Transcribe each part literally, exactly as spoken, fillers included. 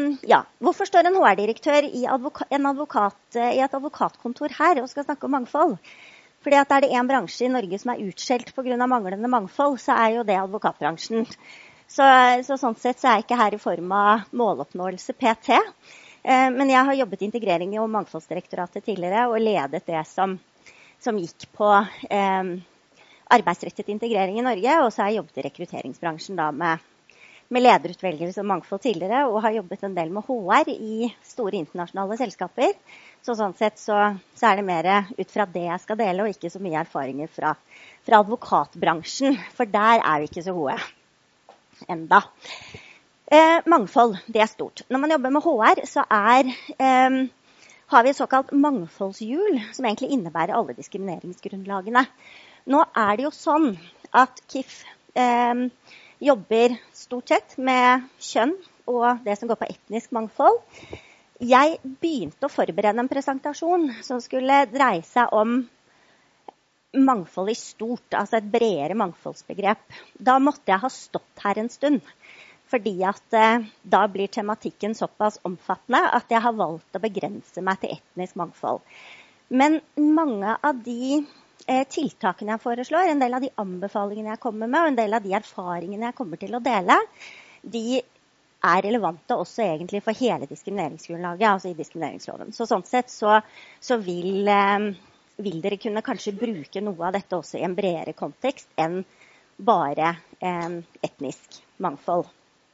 ja, hvorfor står en H R-direktør i, advoka- en advokat, i et advokatkontor her og skal snakke om mangfold? Fordi at er det en bransje i Norge som er utskjelt på grunn av manglende mangfold, så er jo det advokatbransjen. Så, så sånn sett så er jeg ikke her i form av måloppnåelse P T. Eh, men jeg har jobbet integrering i Mangfoldsdirektoratet tidligere og ledet det som, som gikk på eh, arbeidsrettet integrering i Norge, og så har jeg jobbet i rekrutteringsbransjen da med, med lederutvelgelse og mangfold tidligere, og har jobbet en del med H R i store internasjonale selskaper. Så sånn sett så, så er det mer ut fra det jeg skal dele, og ikke så mye erfaringer fra, fra advokatbransjen, for der er vi ikke så gode enda. Eh, mangfold, det er stort. Når man jobber med H R, så er, eh, har vi et såkalt mangfoldshjul, som egentlig innebærer alle diskrimineringsgrunnlagene. Nå er det jo sånn at K I F eh, jobber stort sett med kjønn og det som går på etnisk mangfold. Jeg begynte å forberede en presentasjon som skulle dreie seg om mangfold i stort, altså et bredere mangfoldsbegrep. Da måtte jeg ha stått her en stund, fordi at eh, da blir tematikken såpass omfattende at jeg har valgt å begrense meg til etnisk mangfold. Men mange av de tiltakene jeg foreslår, en del av de anbefalingene jeg kommer med, og en del av de erfaringene jeg kommer til å dele, de er relevante også egentlig for hele diskrimineringsgrunnlaget, altså i diskrimineringsloven. Så sånn sett så, så vil, eh, vil dere kunne kanskje bruke noe av dette også i en bredere kontekst enn bare eh, etnisk mangfold.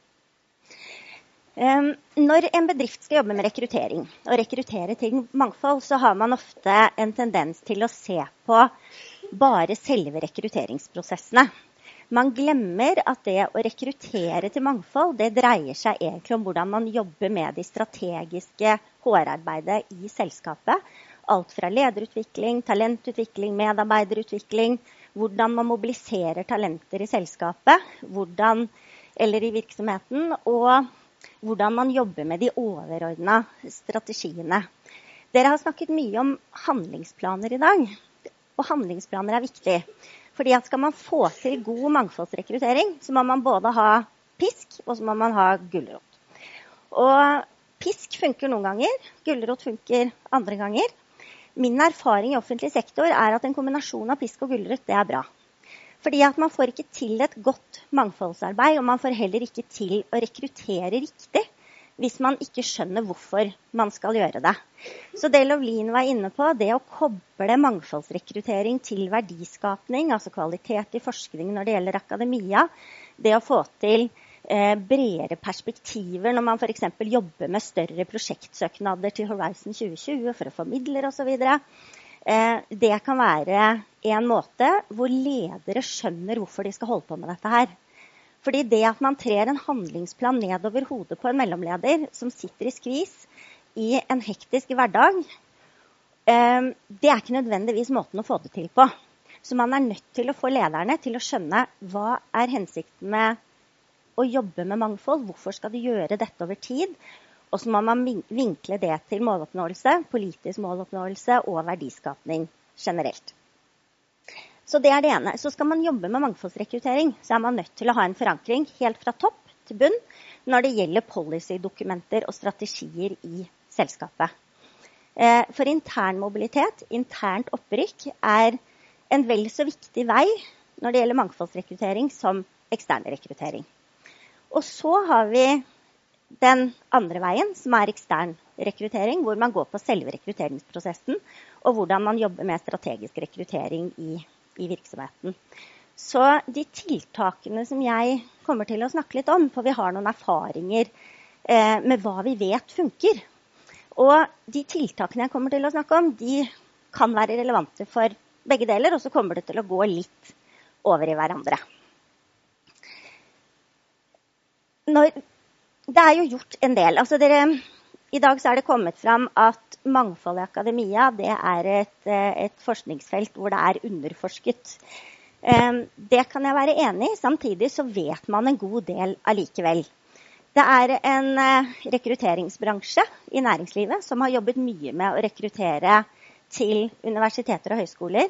Um, når en bedrift skal jobbe med rekruttering og rekruttere til mangfold, så har man ofte en tendens til å se på bare selve rekrutteringsprosessene. Man glemmer at det å rekruttere til mangfold, det dreier seg egentlig om hvordan man jobber med de strategiske H R-arbeidet i selskapet. Alt fra lederutvikling, talentutvikling, medarbeiderutvikling, hvordan man mobiliserer talenter i selskapet, hvordan, eller i virksomheten, og hvordan man jobber med de overordnede strategiene. Dere har snakket mye om handlingsplaner i dag, og handlingsplaner er viktig. Fordi at skal man få til god mangfoldsrekruttering, så må man både ha pisk, og så må man ha gulrot. Og pisk funker noen ganger, gulrot funker andre ganger. Min erfaring i offentlig sektor er at en kombinasjon av pisk og gulrot, det er bra. Fordi at man får ikke til et godt mangfoldsarbeid, og man får heller ikke til å rekruttere riktig hvis man ikke skjønner hvorfor man skal gjøre det. Så det Lovlin var inne på, det å koble mangfoldsrekruttering til verdiskapning, altså kvalitet i forskning når det gjelder akademia, det å få til eh, bredere perspektiver når man for eksempel jobber med større prosjektsøknader til Horizon tjue tjue for å få midler og så videre. Det kan være en måte hvor ledere skjønner hvorfor de skal holde på med dette her. Fordi det at man trer en handlingsplan nedover hodet på en mellomleder som sitter i skvis i en hektisk hverdag, det er ikke nødvendigvis måten å få det til på. Så man er nødt til å få lederne til å skjønne hva er hensikten med å jobbe med mangfold, hvorfor skal de gjøre dette over tid, og så må man vinkle det til måloppnåelse, politisk måloppnåelse og verdiskapning generelt. Så det er det ene. Så skal man jobbe med mangfoldsrekruttering, så er man nødt til å ha en forankring helt fra topp til bunn når det gjelder policy-dokumenter og strategier i selskapet. For intern mobilitet, internt opprykk, er en vel så viktig vei når det gjelder mangfoldsrekruttering som ekstern rekruttering. Og så har vi den andre veien, som er ekstern rekruttering, hvor man går på selve rekrutteringsprosessen, og hvordan man jobber med strategisk rekruttering i, i virksomheten. Så de tiltakene som jeg kommer til å snakke litt om, for vi har noen erfaringer eh, med hva vi vet funker. Og de tiltakene jeg kommer til å snakke om, de kan være relevante for begge deler, og så kommer det til å gå litt over i hverandre. Når Det er jo gjort en del. Altså dere, I dag så er det kommet fram at mangfold i akademia, det er et, et forskningsfelt hvor det er underforsket. Det kan jeg være enig i, samtidig så vet man en god del allikevel. Det er en rekrutteringsbransje i næringslivet som har jobbet mye med å rekruttere til universiteter og høyskoler.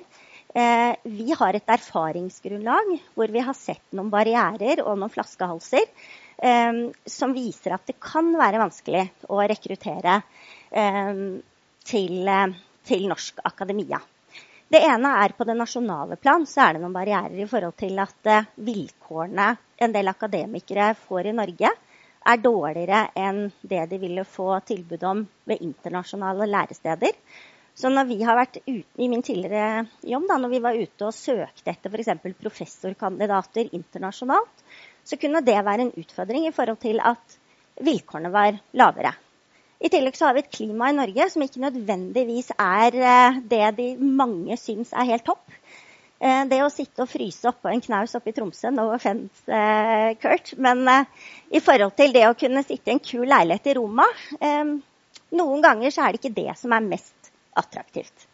Vi har et erfaringsgrunnlag hvor vi har sett noen barrierer og noen flaskehalser. eh, som viser at det kan være vanskelig å rekruttere eh, til, eh, til norsk akademia. Det ene er på det nasjonale plan, så er det noen barrierer i forhold til at eh, vilkårene en del akademikere får i Norge er dårligere enn det de ville få tilbud om ved internasjonale læresteder. Så når vi har vært ute, i min tidligere jobb, da, når vi var ute og søkte etter for eksempel professorkandidater internasjonalt, så kunne det være en utfordring i forhold til at vilkårene var lavere. I tillegg så har vi et klima i Norge som ikke nødvendigvis er det de mange syns er helt topp. Det å sitte og fryse oppå en knaus oppe i Tromsø, no offense, Kurt, men i forhold til det å kunne sitte i en kul leilighet i Roma, noen ganger så er det ikke det som er mest attraktivt.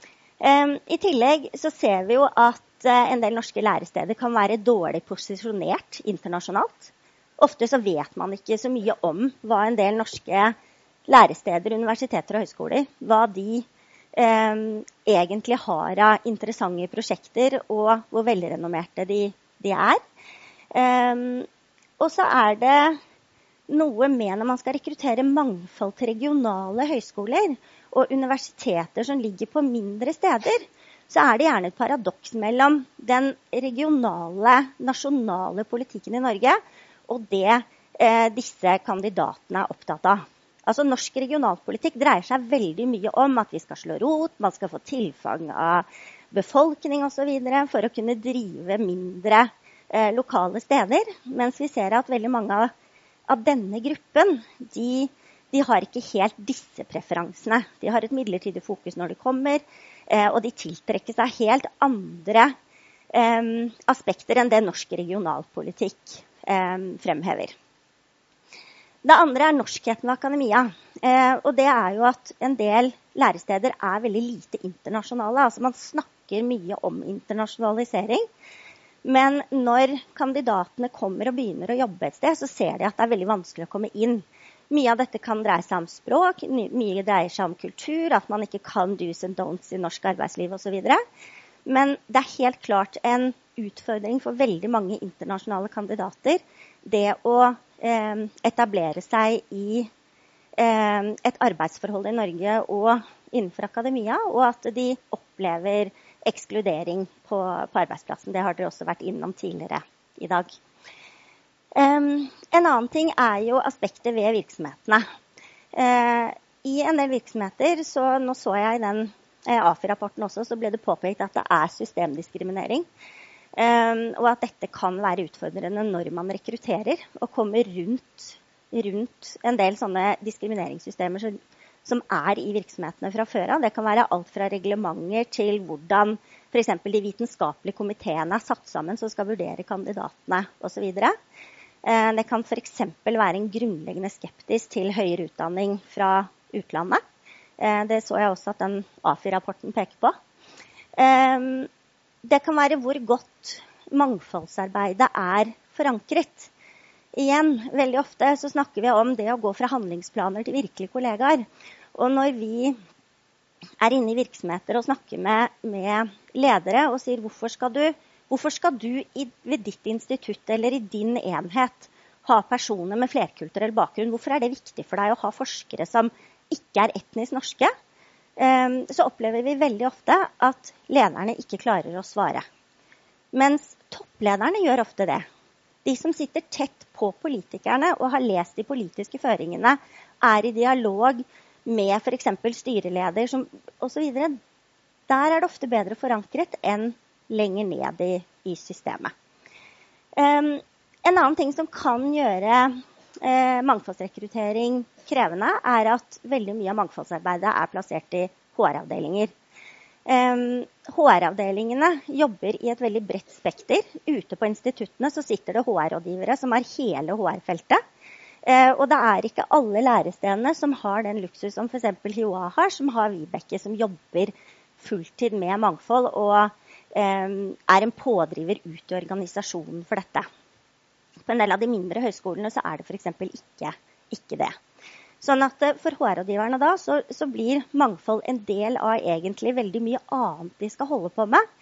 I tillegg så ser vi jo at en del norske læresteder kan være dårlig posisjonert internasjonalt. Ofte så vet man ikke så mye om hva en del norske læresteder, universiteter og høyskoler, hva de eh, egentlig har av interessante prosjekter og hvor velrenommerte de, de er. Eh, og så er det noe med når man skal rekruttere mangfold til regionale høyskoler og universiteter som ligger på mindre steder, så er det gjerne et paradoks mellom den regionale, nasjonale politikken i Norge og det eh, disse kandidatene er opptatt av. Altså norsk regionalpolitikk dreier seg veldig mye om at vi skal slå rot, man skal få tilfang av befolkning og så videre for å kunne drive mindre eh, lokale steder, mens vi ser at veldig mange av av denne gruppen, de, de har ikke helt disse preferansene. De har et midlertidig fokus når de kommer, eh, og de tiltrekker seg helt andre eh, aspekter enn det norsk regionalpolitikk eh, fremhever. Det andre er norskheten ved akademia, eh, og det er jo at en del læresteder er veldig lite internasjonale. Altså man snakker mye om internasjonalisering, men når kandidatene kommer og begynner å jobbe et sted, så ser de at det er veldig vanskelig å komme inn. Mye av dette kan dreie seg om språk, mye dreier seg om kultur, at man ikke kan do's and don'ts i norsk arbeidsliv og så videre. Men det er helt klart en utfordring for veldig mange internasjonale kandidater, det å eh, etablere seg i eh, et arbeidsforhold i Norge og innenfor akademia, og at de opplever ekskludering på, på arbeidsplassen. Det har dere også vært innom tidligere i dag. Um, en annen ting er jo aspektet ved virksomhetene. Uh, I en del virksomheter, så nå så jeg i den uh, A F I-rapporten også, så ble det påpekt at det er systemdiskriminering. Um, og at dette kan være utfordrende når man rekrutterer og kommer rundt, rundt en del sånne diskrimineringssystemer som som er i virksomhetene fra før av. Det kan være alt fra reglementer til hvordan for eksempel de vitenskapelige komiteene er satt sammen som skal vurdere kandidatene og så videre. Det kan for eksempel være en grunnleggende skeptis til høyere utdanning fra utlandet. Det så jeg også at den A F I-rapporten peker på. Det kan være hvor godt mangfoldsarbeidet er forankret. Igjen, veldig ofte så snakker vi om det å gå fra handlingsplaner til virkelige kollegaer. Og når vi er inne i virksomheter og snakker med, med ledere og sier hvorfor skal du, hvorfor skal du i, ved ditt institutt eller i din enhet ha personer med flerkulturell bakgrunn, hvorfor er det viktig for deg å ha forskere som ikke er etnisk norske, um, så opplever vi veldig ofte at lederne ikke klarer å svare. Mens topplederne gjør ofte det. De som sitter tett på politikerne og har lest de politiske føringene, er i dialog med for eksempel styreleder som, og så videre. Der er det ofte bedre forankret enn lenger ned i, i systemet. Um, en annen ting som kan gjøre uh, mangfoldsrekruttering krevende, er at veldig mye av mangfoldsarbeidet er plassert i H R-avdelinger. Um, H R-avdelingene jobber i et veldig bredt spekter. Ute på instituttene så sitter det H R-rådgivere som har hele H R-feltet. Uh, og det er ikke alle lærestedene som har den luksus som for eksempel H I O A har, som har Vibeke som jobber fulltid med mangfold og um, er en pådriver ut i organisasjonen for dette. På en del av de mindre høyskolene så er det for eksempel ikke, ikke det. Sånn at for H R-rådgiverne da, så, så blir mangfold en del av egentlig veldig mye annet de skal holde på med.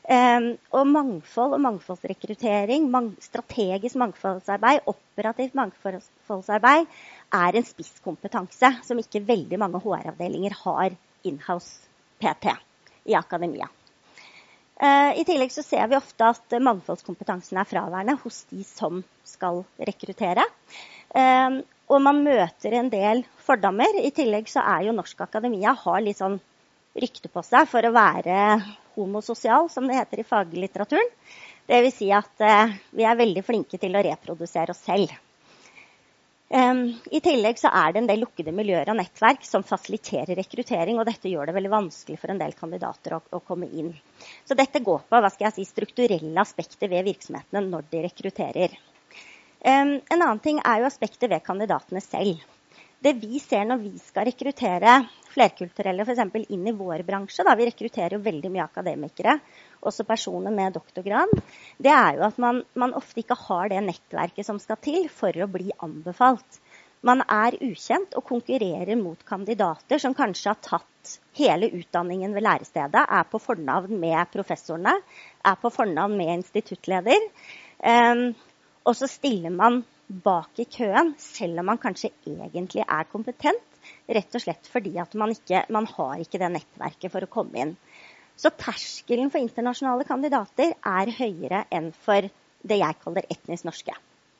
Um, og mangfold og mangfoldsrekruttering, mang- strategisk mangfoldsarbeid, operativt mangfoldsarbeid, er en spisskompetanse som ikke veldig mange H R-avdelinger har in-house P T i akademia. Uh, I tillegg så ser vi ofte at mangfoldskompetansen er fraværende hos de som skal rekruttere. Um, og man møter en del fordommer. I tillegg så er jo norsk akademia har litt sånn rykte på seg for å være homososial, som det heter i faglitteraturen. Det vil si at uh, vi er veldig flinke til å reprodusere oss selv. Um, I tillegg så er det en del lukkede miljøer og nettverk som fasiliterer rekruttering, og dette gjør det veldig vanskelig for en del kandidater å, å komme inn. Så dette går på, hva skal jeg si, strukturelle aspekter ved virksomhetene når de rekrutterer. Um, en annen ting er jo aspekter ved kandidatene selv. Det vi ser når vi skal rekruttere flerkulturelle for eksempel inn i vår bransje, da vi rekrutterer jo veldig mye akademikere, også personer med doktorgrad, det er jo at man, man ofte ikke har det nettverket som skal til for å bli anbefalt. Man er ukjent og konkurrerer mot kandidater som kanskje har tatt hele utdanningen ved lærestedet, er på fornavn med professorene, er på fornavn med instituttleder, um, og så stiller man bak i køen, selv om man kanskje egentlig er kompetent, rett og slett fordi at man ikke man har ikke det nettverket for å komme inn. Så terskelen for internasjonale kandidater er høyere enn for det jeg kaller etnisk norske.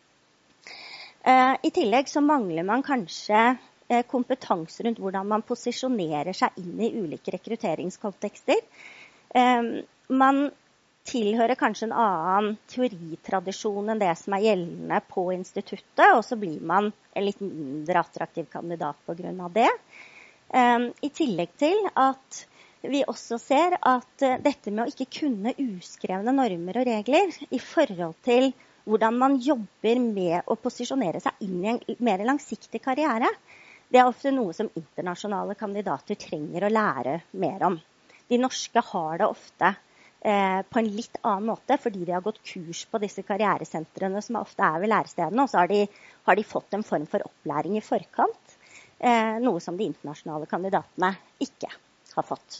Uh, I tillegg så mangler man kanskje uh, kompetanse rundt hvordan man posisjonerer seg inn i ulike rekrutteringskontekster. Uh, man tilhører kanskje en annen teoritradisjon enn det som er gjeldende på instituttet, og så blir man en litt mindre attraktiv kandidat på grunn av det. Um, I tillegg til at vi også ser at uh, dette med å ikke kunne uskrevne normer og regler i forhold til hvordan man jobber med å posisjonere seg inn i en mer langsiktig karriere, det er ofte noe som internasjonale kandidater trenger å lære mer om. De norske har det ofte på en litt annen måte, fordi de har gått kurs på disse karrieresentrene som ofte er ved lærestedene, og så har de, har de fått en form for opplæring i forkant, eh, noe som de internasjonale kandidatene ikke har fått.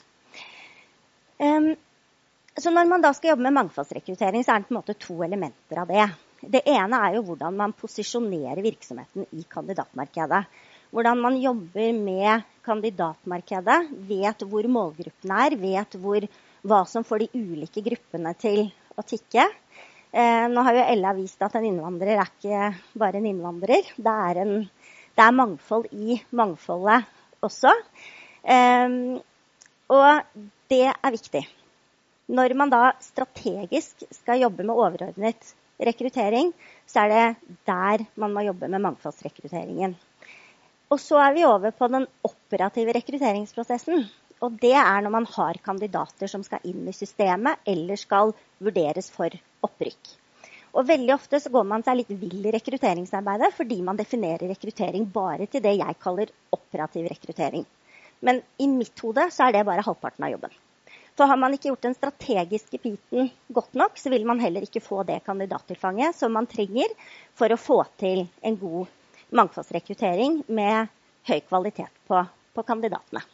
Um, så når man da skal jobbe med mangfoldsrekruttering, så er det på en måte to elementer av det. Det ene er jo hvordan man posisjonerer virksomheten i kandidatmarkedet. Hvordan man jobber med kandidatmarkedet, vet hvor målgruppen er, vet hvor hva som får de ulike gruppene til å tikke. Eh, nå har jo Ella vist at en innvandrer er ikke bare en innvandrer. Det er, en, det er mangfold i mangfoldet også. Eh, og det er viktig. Når man da strategisk skal jobbe med overordnet rekruttering, så er det der man må jobbe med mangfoldsrekrutteringen. Og så er vi over på den operative rekrutteringsprosessen. Og det er når man har kandidater som skal inn i systemet, eller skal vurderes for opprykk. Og veldig ofte så går man seg litt vill i rekrutteringsarbeidet, fordi man definerer rekruttering bare til det jeg kaller operativ rekruttering. Men i mitt hode så er det bare halvparten av jobben. For har man ikke gjort den strategiske biten godt nok, så vil man heller ikke få det kandidattilfanget som man trenger for å få til en god mangfoldsrekruttering med høy kvalitet på, på kandidatene.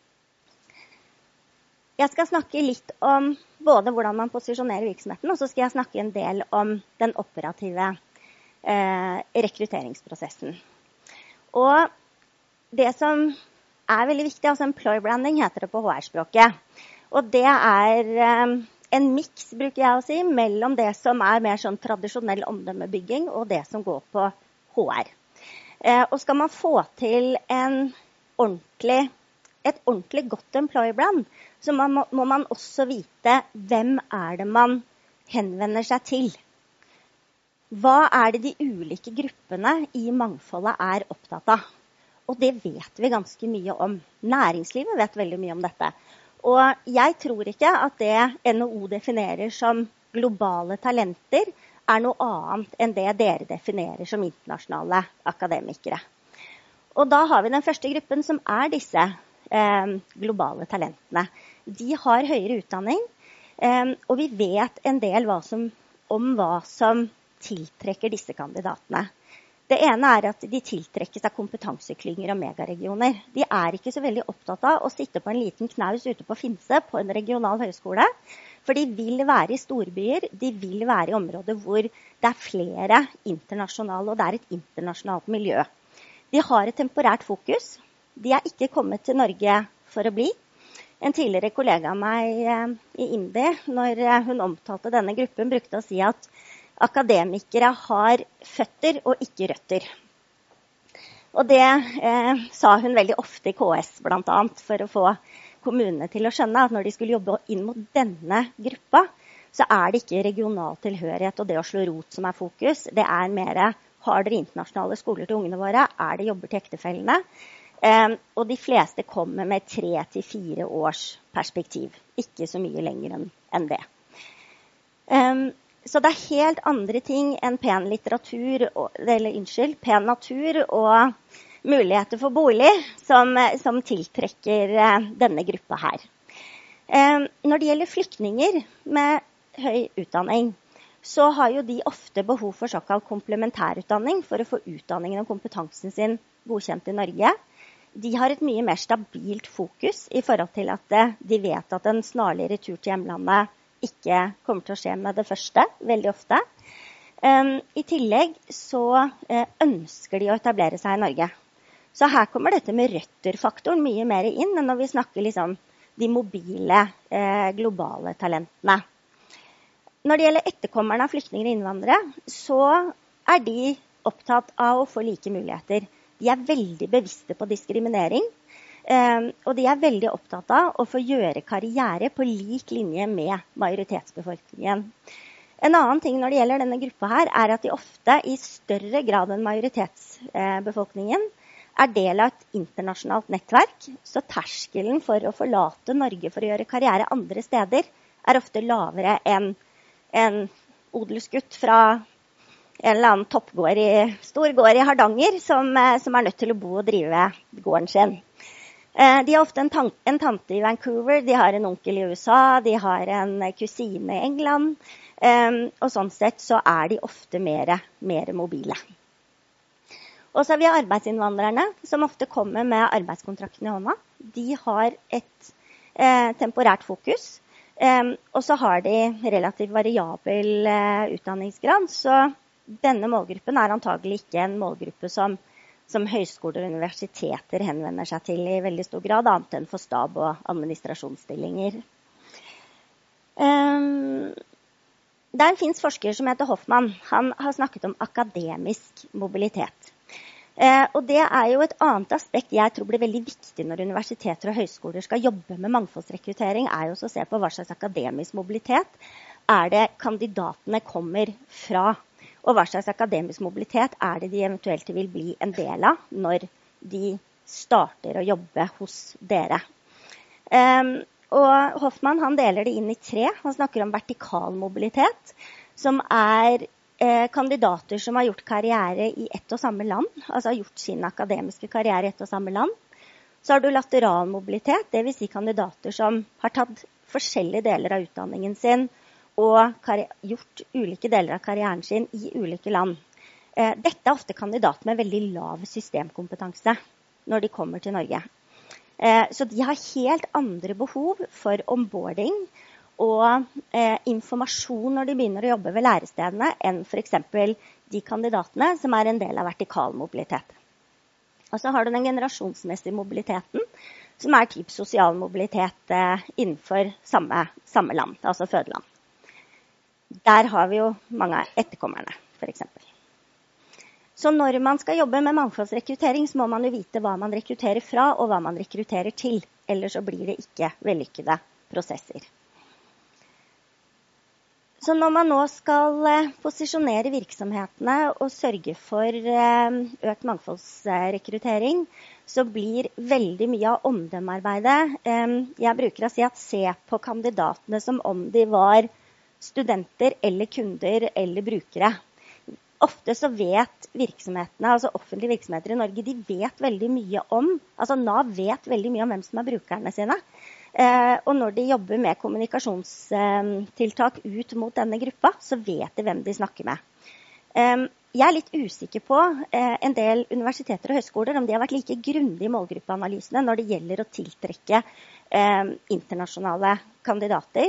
Jeg skal snakke litt om både hvordan man posisjonerer virksomheten, og så skal jeg snakke en del om den operative eh, rekrutteringsprosessen. Og det som er veldig viktig, altså employer branding heter det på H R-språket. Og det er eh, en mix, bruker jeg å si, mellom det som er mer sånn tradisjonell omdømmebygging og det som går på H R. Eh, og skal man få til en ordentlig et ordentlig godt employer brand, så man må, må man også vite hvem er det man henvender seg til. Hva er det de ulike gruppene i mangfoldet er opptatt av? Og det vet vi ganske mye om. Næringslivet vet veldig mye om dette. Og jeg tror ikke at det N H O definerer som globale talenter er noe annet enn det dere definerer som internasjonale akademikere. Og da har vi den første gruppen som er disse Eh, globale talentene. De har høyere utdanning, eh, og vi vet en del hva som, om hva som tiltrekker disse kandidatene. Det ene er at de tiltrekkes av kompetanseklynger og megaregioner. De er ikke så veldig opptatt av å sitte på en liten knaus ute på Finse på en regional høyskole, For de vil være i storbyer, de vil være i områder hvor det er flere internasjonale, og det er et internasjonalt miljø. De har et temporært fokus. De er ikke kommet til Norge for å bli. En tidligere kollega av meg eh, i IMDi, når hun omtalte denne gruppen, brukte å si at akademikere har føtter og ikke røtter. Og det eh, sa hun veldig ofte i K S, blant annet, for å få kommunene til å skjønne at når de skulle jobbe inn mot denne gruppa, så er det ikke regional tilhørighet og det å slå rot som er fokus. Det er mer, har dere internasjonale skoler til ungene våre? Er det jobber til ektefellene? Um, og de fleste kommer med tre til fire års perspektiv. Ikke så mye lenger enn, enn det. Um, så det er helt andre ting enn pen litteratur, og, eller unnskyld, pen natur og muligheter for bolig som, som tiltrekker uh, denne gruppa her. Um, når det gjelder flyktninger med høy utdanning, så har jo de ofte behov for såkalt komplementærutdanning for å få utdanningen og kompetansen sin godkjent i Norge. De har et mye mer stabilt fokus i forhold til at de vet at en snarlig retur til hjemlandet ikke kommer til å skje med det første, veldig ofte. Um, I tillegg så uh, ønsker de å etablere seg i Norge. Så her kommer dette med røtterfaktoren mye mer inn enn når vi snakker liksom de mobile, uh, globale talentene. Når det gjelder etterkommerne av flyktninger og innvandrere, så er de opptatt av å få like muligheter. De er veldig bevisste på diskriminering, eh, og de er veldig opptatt av å få gjøre karriere på lik linje med majoritetsbefolkningen. En annen ting når det gjelder denne gruppa her, er at de ofte i større grad enn majoritetsbefolkningen er del av et internasjonalt nettverk, så terskelen for å forlate Norge for å gjøre karriere andre steder er ofte lavere enn en odelsgutt fra en eller annen toppgård i, stor gård i Hardanger som, som er nødt til å bo og drive gården sin. De har ofte en, tan- en tante i Vancouver, de har en onkel i U S A, de har en kusine i England, og sånn sett så er de ofte mer, mer mobile. Og så har vi arbeidsinnvandrerne, som ofte kommer med arbeidskontrakten i hånda. De har et eh, temporært fokus, eh, og så har de relativt variabel eh, utdanningsgrad, så denne målgruppen er antagelig ikke en målgruppe som, som høyskoler og universiteter henvender seg til i veldig stor grad, annet enn for stab- og administrasjonsstillinger. Um, der finnes forsker som heter Hoffmann. Han har snakket om akademisk mobilitet. Uh, og det er jo et annet aspekt jeg tror blir veldig viktig når universiteter og høyskoler skal jobbe med mangfoldsrekruttering, er jo å se på hva slags akademisk mobilitet er det kandidatene kommer fra. Og hva slags akademisk mobilitet er det de eventuelt vil bli en del av når de starter å jobbe hos dere. Um, og Hoffmann han deler det inn i tre. Han snakker om vertikal mobilitet, som er eh, kandidater som har gjort karriere i ett og samme land, altså har gjort sin akademiske karriere i ett og samme land. Så har du lateral mobilitet, det vil si kandidater som har tatt forskjellige deler av utdanningen sin, og gjort ulike deler av karrieren sin i ulike land. Eh, dette er ofte kandidater med veldig lav systemkompetanse når de kommer til Norge. Eh, så de har helt andre behov for onboarding og eh, informasjon når de begynner å jobbe ved lærestedene enn for eksempel de kandidatene som er en del av vertikal mobilitet. Og så har du den generasjonsmessige mobiliteten, som er typ sosial mobilitet eh, innenfor samme, samme land, altså fødeland. Der har vi jo mange etterkommerne, for eksempel. Så når man skal jobbe med mangfoldsrekruttering, så må man jo vite hva man rekrutterer fra, og hva man rekrutterer til. Ellers så blir det ikke vellykkede prosesser. Så når man nå skal posisjonere virksomhetene og sørge for økt mangfoldsrekruttering, så blir veldig mye av omdømmearbeidet, jeg bruker å si at se på kandidatene som om de var studenter eller kunder eller brukere. Ofte så vet virksomhetene, altså offentlige virksomheter i Norge, de vet veldig mye om, altså Nav vet veldig mye om hvem som er brukerne sine. Eh, og når de jobber med kommunikasjonstiltak ut mot denne gruppa, så vet de hvem de snakker med. Eh, jeg er litt usikker på eh, en del universiteter og høyskoler om de har vært like grundige i målgruppeanalysene når det gjelder å tiltrekke eh, internasjonale kandidater.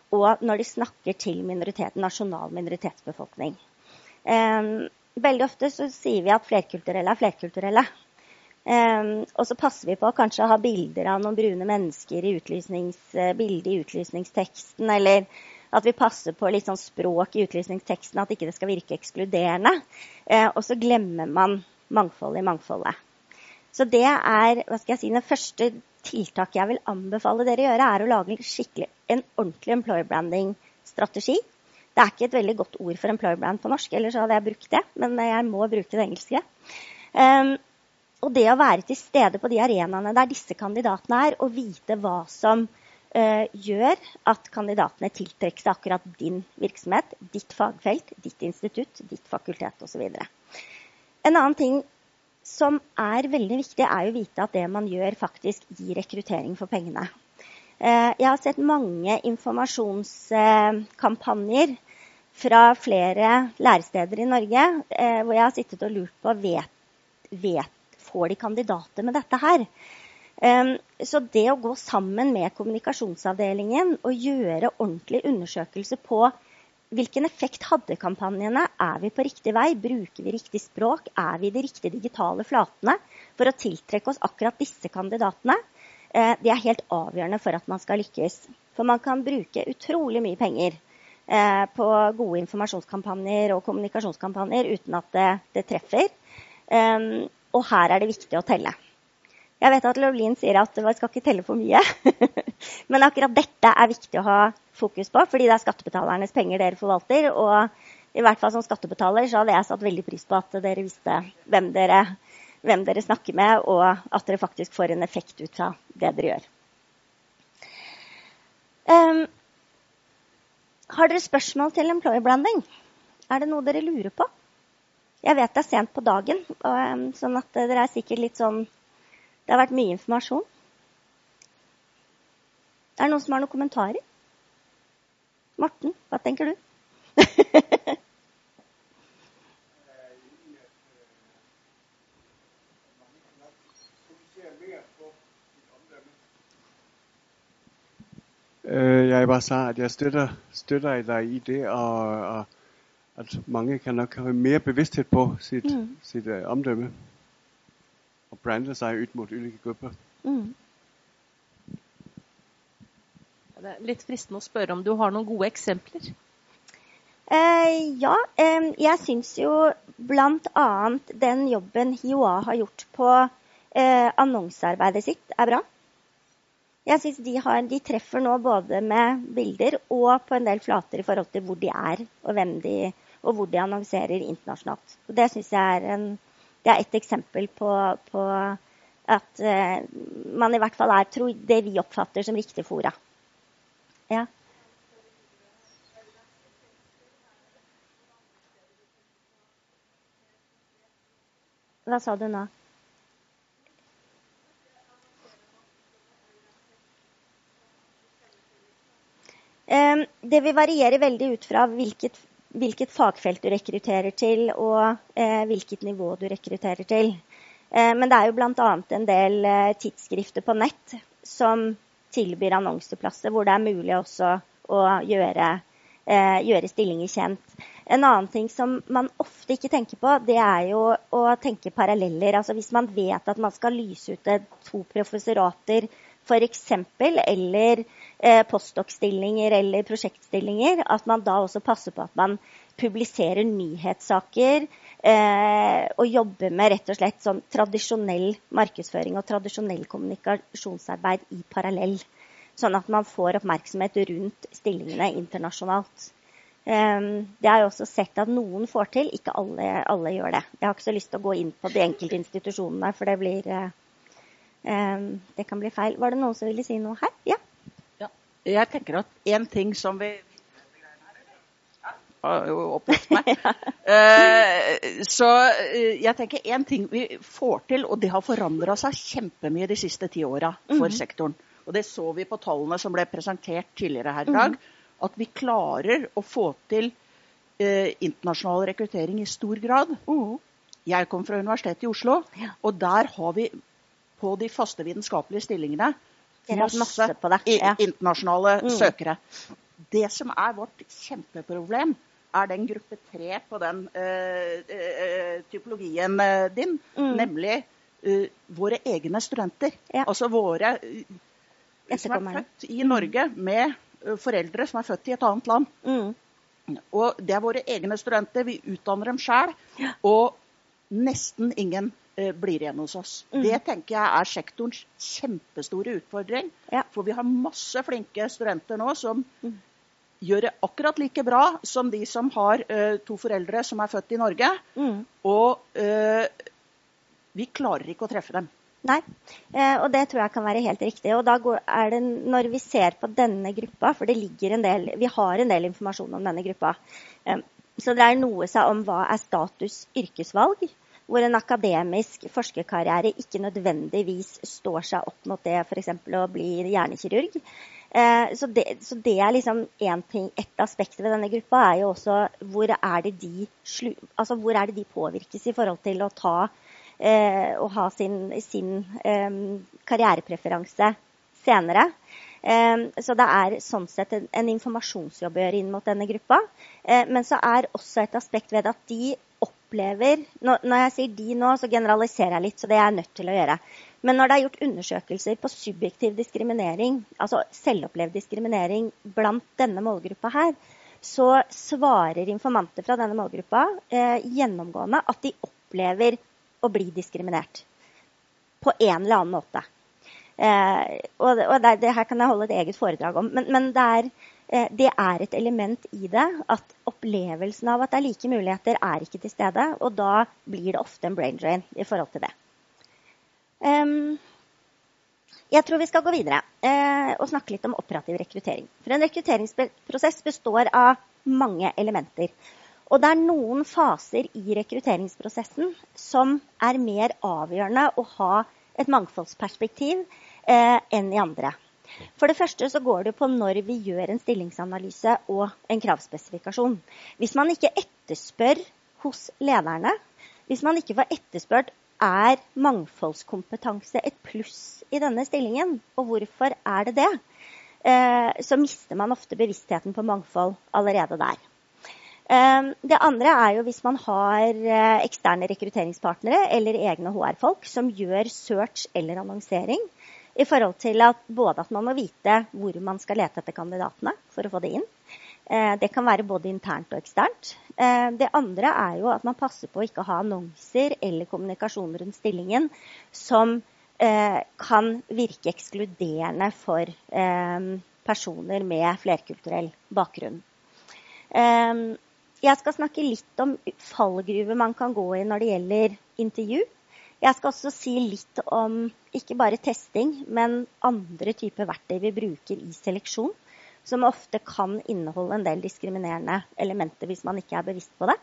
og når de snakker til minoritet, nasjonal minoritetsbefolkning. Um, veldig ofte så sier vi at flerkulturelle er flerkulturelle. Um, og så passer vi på å kanskje ha bilder av noen brune mennesker i utlysnings, bilde i utlysningsteksten, eller at vi passer på litt sånn språk i utlysningsteksten, at ikke det skal virke ekskluderende. Uh, og så glemmer man mangfoldet i mangfoldet. Så det er, hva skal jeg si, den første tiltak jeg vil anbefale dere å gjøre, er å lage skikkelig, en ordentlig employer branding-strategi. Det er ikke et veldig godt ord for employer brand på norsk, ellers hadde jeg brukt det, men jeg må bruke det engelske. Um, og det å være til stede på de arenaene der disse kandidatene er, og vite hva som uh, gjør at kandidatene tiltrekker seg akkurat din virksomhet, ditt fagfelt, ditt institutt, ditt fakultet og så videre. En annen ting som er veldig viktig, er jo å vite at det man gjør faktisk gir rekruttering for pengene. Jeg har sett mange informasjonskampanjer fra flere læresteder i Norge, hvor jeg har sittet og lurt på, vet, vet, får de kandidater med dette her? Så det å gå sammen med kommunikasjonsavdelingen og gjøre ordentlig undersøkelse på hvilken effekt hadde kampanjene? Er vi på riktig vei? Bruker vi riktig språk? Er vi de riktige digitale flatene for å tiltrekke oss akkurat disse kandidatene? Det er helt avgjørende for at man skal lykkes. For man kan bruke utrolig mye penger på gode informasjonskampanjer og kommunikasjonskampanjer uten at det, det treffer. Og her er det viktig å telle. Jeg vet at Lovlin sier at vi skal ikke telle for mye, men akkurat dette er viktig å ha fokus på, fordi det er skattebetalernes penger dere forvalter, og i hvert fall som skattebetaler så hadde jeg satt veldig pris på at dere visste hvem dere, hvem dere snakker med, og at dere faktisk får en effekt ut av det dere gjør. Um, har dere spørsmål til employer branding? Er det noe dere lurer på? Jeg vet det er sent på dagen, og, um, sånn at dere er sikkert litt sånn. Det har vært mye informasjon. Er det noen som har noen kommentarer? Morten, hva tenker du? Jeg bare sa at jeg støtter, støtter deg i det, og, og at mange kan nok ha mer bevidsthet på sitt, mm. sitt uh, omdømme. Og brande seg ut mot ulike grupper. Mm. Det er litt fristende å spørre om du har noen gode eksempler? Eh, ja, eh, jeg synes jo blant annet den jobben H I O A har gjort på eh, annonsearbeidet sitt er bra. Jeg synes de, har, de treffer nå både med bilder og på en del flater i forhold til hvor de er, og, hvem de, og hvor de annonserer internasjonalt. Og det synes jeg er en Det er et eksempel på, på at uh, man i hvert fall er tror, det vi oppfatter som riktig fora. Ja. Hva sa du nå? Um, det vil variere veldig ut fra hvilket hvilket fagfelt du rekrutterer til, og eh, hvilket nivå du rekrutterer til. Eh, men det er jo blant annet en del eh, tidsskrifter på nett som tilbyr annonseplasser, hvor det er mulig også å gjøre, eh, gjøre stillinger kjent. En annen ting som man ofte ikke tenker på, det er jo å tenke paralleller. Altså hvis man vet at man skal lyse ut to professorater, for eksempel, eller eh, postdoc-stillinger eller prosjektstillinger, at man da også passer på at man publiserer nyhetssaker eh, og jobber med rett og slett sånn tradisjonell markedsføring og tradisjonell kommunikasjonsarbeid i parallell, sånn at man får oppmerksomhet rundt stillingene internasjonalt. Eh, det har jeg også sett at noen får til, ikke alle, alle gjør det. Jeg har ikke så lyst til å gå inn på de enkelte institusjonene, for det blir... Eh, det kan bli feil. Var det noen som ville si noe her? Ja. Ja. Jeg tenker at en ting som vi har jo opptatt meg. Ja. uh, så uh, jeg tenker en ting vi får til, og det har forandret seg kjempemye de siste ti årene for mm-hmm. sektoren. Og det så vi på tallene som ble presentert tidligere her i dag, mm-hmm. at vi klarer å få til uh, internasjonal rekruttering i stor grad. Mm-hmm. Jeg kom fra Universitetet i Oslo, ja. Og der har vi på de faste vitenskapelige stillingene masse på det. Ja. internasjonale mm. søkere. det som er vårt kjempeproblem, er den gruppe tre på den uh, uh, typologien uh, din, mm. nemlig uh, våre egne studenter. Ja. Altså våre uh, som er født i Norge med uh, foreldre som er født i et annet land. Mm. Og det er våre egne studenter, vi utdanner dem selv, ja. Og nesten ingen uh, blir igjen hos oss. Mm. Det tenker jeg er sektorens kjempestore utfordring, ja. For vi har masse flinke studenter nå som mm. gjør det akkurat like bra som de som har uh, to foreldre som er født i Norge, mm. og uh, vi klarer ikke å treffe dem. Nei, eh, og det tror jeg kan være helt riktig. Og da går, er det, når vi ser på denne gruppa, for det ligger en del, vi har en del informasjon om denne gruppa, eh, så det er noe seg om hva er status yrkesvalg, hvor en akademisk forskerkarriere ikke nødvendigvis står seg opp mot det, for eksempel å bli hjernekirurg. Eh, så, det, så det er liksom en ting, et aspekt ved denne gruppa er jo også hvor er det de, slu, altså hvor er det de påvirkes i forhold til å ta Eh, og ha sin, sin eh, karrierepreferanse senere. Eh, så det er sånn sett en, en informasjonsjobb å gjøre inn mot denne gruppa. Eh, men så er også et aspekt ved at de opplever, når, når jeg sier de nå, så generaliserer jeg litt, så det er jeg nødt til å gjøre. Men når det er gjort undersøkelser på subjektiv diskriminering, altså selvopplevd diskriminering blant denne målgruppa her, så svarer informanter fra denne målgruppa eh, gjennomgående at de opplever å bli diskriminert på en eller annen måte. Eh, og og det, det her kan jeg holde et eget foredrag om, men, men det, er, eh, det er et element i det, at opplevelsen av at det er like muligheter er ikke til stede, og da blir det ofte en brain drain i forhold til det. Um, jeg tror vi skal gå videre eh, og snakke litt om operativ rekruttering. For en rekrutteringsprosess består av mange elementer. Og det er noen faser i rekrutteringsprosessen som er mer avgjørende å ha et mangfoldsperspektiv eh, enn i andre. For det første så går det på når vi gjør en stillingsanalyse og en kravspesifikasjon. Hvis man ikke etterspør hos lederne, hvis man ikke får etterspørt er mangfoldskompetanse et pluss i denne stillingen, og hvorfor er det det, eh, så mister man ofte bevisstheten på mangfold allerede der. Det andre er jo hvis man har eksterne rekrutteringspartnere eller egne H R-folk som gjør search eller annonsering i forhold til at både at man må vite hvor man skal lete etter kandidatene for å få det inn. Det kan være både internt og eksternt. Det andre er jo at man passer på å ikke ha annonser eller kommunikasjon rundt stillingen som kan virke ekskluderende for personer med flerkulturell bakgrunn. Jeg skal snakke litt om fallgruver man kan gå i når det gjelder intervju. Jeg skal også si litt om ikke bare testing, men andre typer verktøy vi bruker i seleksjon, som ofte kan inneholde en del diskriminerende elementer hvis man ikke er bevisst på det.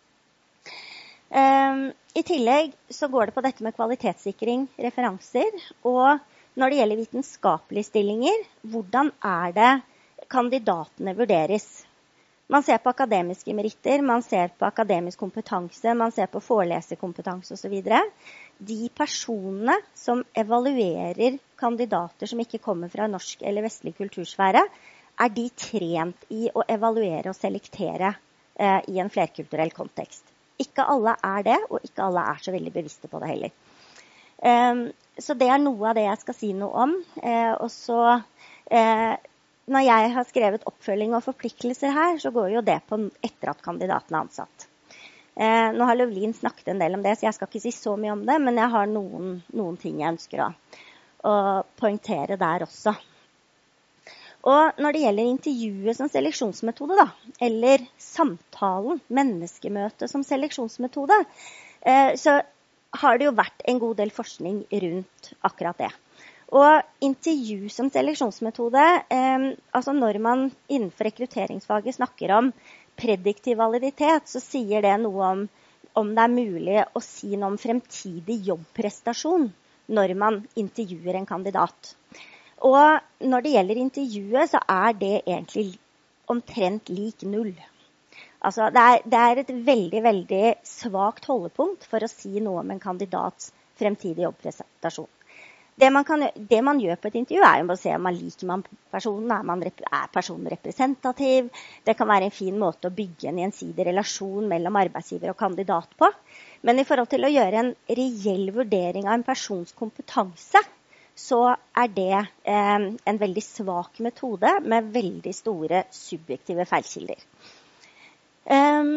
I tillegg så går det på dette med kvalitetssikring, referanser, og når det gjelder vitenskapelige stillinger, hvordan er det kandidatene vurderes? Man ser på akademiske meritter, man ser på akademisk kompetanse, man ser på foreleserkompetanse og så videre. De personene som evaluerer kandidater som ikke kommer fra norsk eller vestlig kultursfære, er de trent i å evaluere og selektere eh, i en flerkulturell kontekst. Ikke alle er det, og ikke alle er så veldig bevisste på det heller. Um, så det er noe av det jeg skal si noe om. Eh, og så... Eh, Når jeg har skrevet oppfølging og forpliktelser her, så går jo det på etter at kandidaten er ansatt. Eh, nå har Løvlin snakket en del om det, så jeg skal ikke si så mye om det, men jeg har noen, noen ting jeg ønsker å, å poengtere der også. Og når det gjelder intervjuet som seleksjonsmetode, da, eller samtalen, menneskemøte som seleksjonsmetode, eh, så har det jo vært en god del forskning rundt akkurat det. Og intervju som seleksjonsmetode, eh, altså når man innenfor rekrutteringsfaget snakker om prediktiv validitet, så sier det noe om om det er mulig å si noe om fremtidig jobbprestasjon når man intervjuer en kandidat. Og når det gjelder intervjuet, så er det egentlig omtrent lik null. Altså det er, det er et veldig, veldig svagt holdepunkt for å si noe om en kandidats fremtidig jobbprestasjon. Det man, kan, det man gjør på et intervju er jo å se om man liker man personen, er, man, er personen representativ. Det kan være en fin måte å bygge en gjensidig relasjon mellom arbeidsgiver og kandidat på. Men i forhold til å gjøre en reell vurdering av en persons kompetanse, så er det eh, en veldig svak metode med veldig store subjektive feilkilder. Um,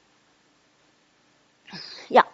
ja.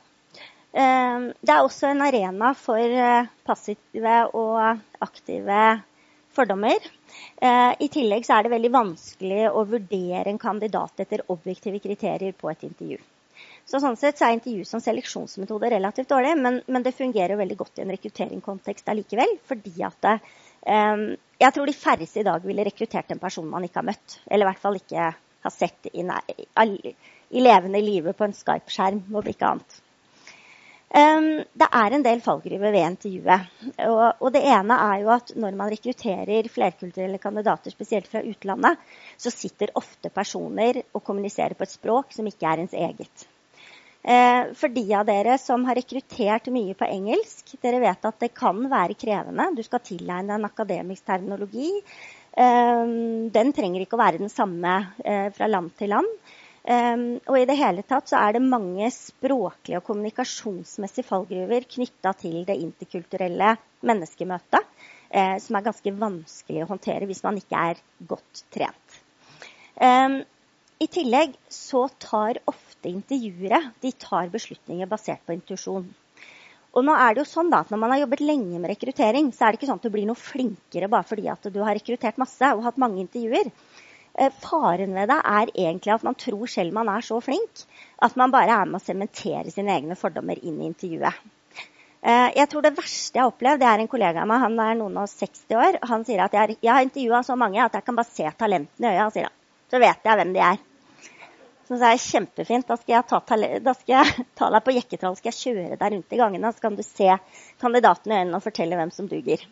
Det er også en arena for passive og aktive fordommer. I tillegg så er det veldig vanskelig å vurdere en kandidat etter objektive kriterier på et intervju. Så sånn sett så er intervju som seleksjonsmetode relativt dårlig, men, men det fungerer veldig godt i en rekrutteringskontekst allikevel, fordi at det, um, jeg tror de færreste i dag ville rekruttert en person man ikke har møtt, eller i hvert fall ikke har sett i, i, i levende livet på en Skype-skjerm og ikke annet. Um, det er en del fallgruver ved intervjuet, og, og det ene er jo at når man rekrutterer flerkulturelle kandidater, spesielt fra utlandet, så sitter ofte personer og kommuniserer på et språk som ikke er ens eget. Uh, for de av dere som har rekruttert mye på engelsk, dere vet at det kan være krevende. Du skal tilegne en akademisk terminologi. Uh, den trenger ikke å være den samme uh, fra land til land. Um, og i det hele tatt så er det mange språklige og kommunikasjonsmessige fallgruver knyttet til det interkulturelle menneskemøtet, eh, som er ganske vanskelig å håndtere hvis man ikke er godt trent. Um, I tillegg så tar ofte intervjuere, de tar beslutninger basert på intuisjon. Og nå er det jo sånn da, at når man har jobbet lenge med rekruttering, så er det ikke sånn at du blir noe flinkere bare fordi at du har rekruttert masse og hatt mange intervjuer. Faren ved det er egentlig at man tror selv man er så flink, at man bare er med å sementere sine egne fordommer inn i intervjuet. Jeg tror det verste jeg har opplevd, det er en kollega av meg, han er noen og seksti år, han sier at jeg, jeg har intervjuet så mange at jeg kan bare se talentene i øya, sier han. Så vet jeg hvem de er. Så det er kjempefint, da skal jeg ta, da skal jeg ta deg på jekketrall, skal jeg kjøre deg rundt i gangene, så kan du se kandidatene i øynene og fortelle hvem som duger.